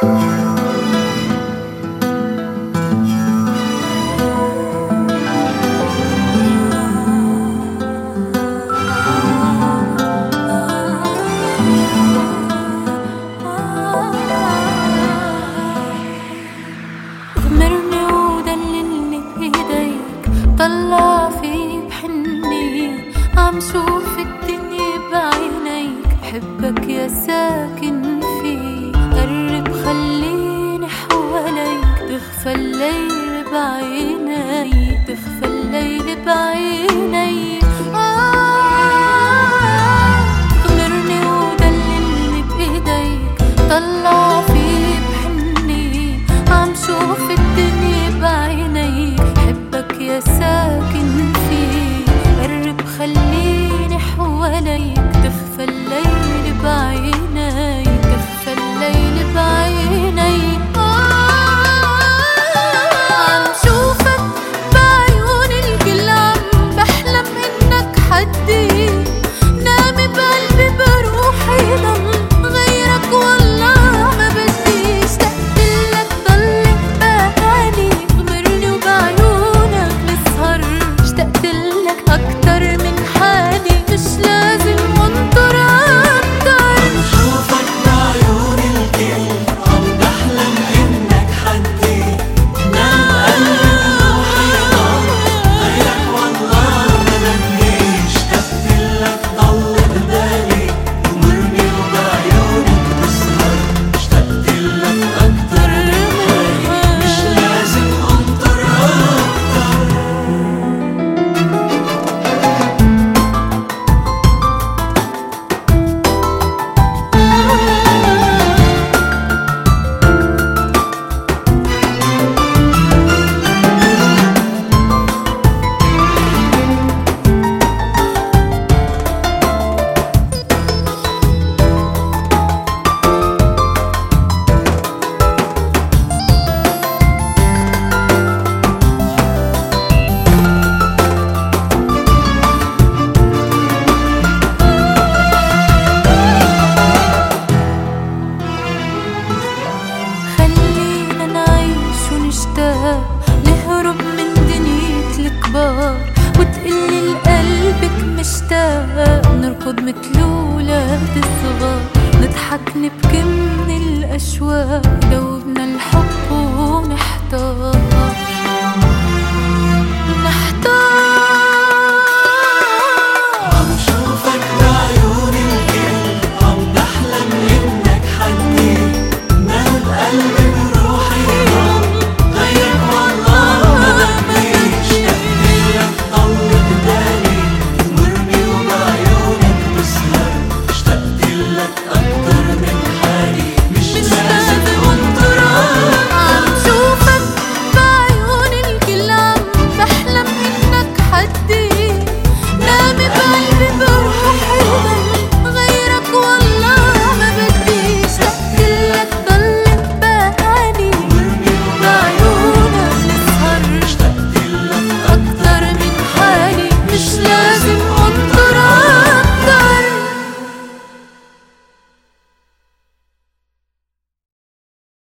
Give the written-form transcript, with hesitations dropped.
طلع في بحني عم شوف الدنيا بعينيك، بحبك يا ساكن في قرب خليني حواليك، تخفى الليل بعيني، تخفى الليل بعيني. غمرني ودللني بإيديك، طلع في بحني عم شوف الدنيا بعينيك، بحبك يا ساكن في قرب خليني حواليك، تخفى الليل بعيني، تخفى الليل بعيني. عم شوفك بعيون الكل، عم بحلم انك حدي، نامي بقلبي بروحي ضل غيرك والله ما بدي، اشتقتلك ضلك بهاني، غمرني وبعيونك نسهر، اشتقتلك اكتر من حالي، مش لازم انطر اكتر. شوفك بعيون الكل، عم بحلم انك حدي، نام قلبي بروحي ضل غيرك والله ما بدي، اشتقتلك ضل ببالي، غمرني وبعيونك بسهر، اشتقتلك اكتر من حالي، مش لازم انطر اكتر. خلينا نعيش ونشتاق، نهرب من دنيا الكبار، وتقلي لقلبك مشتاق، نركض متل ولاد الصغار، نضحك نبكي من الأشواق.